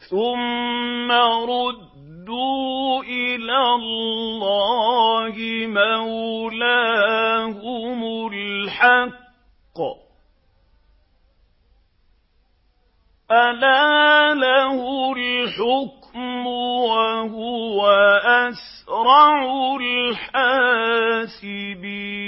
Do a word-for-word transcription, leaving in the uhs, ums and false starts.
ثُمَّ رُدُّوا إِلَى اللَّهِ مَوْلَاهُمُ الْحَقِّ ۚ أَلَا لَهُ الْحُكْمُ وَهُوَ أَسْرَعُ الْحَاسِبِينَ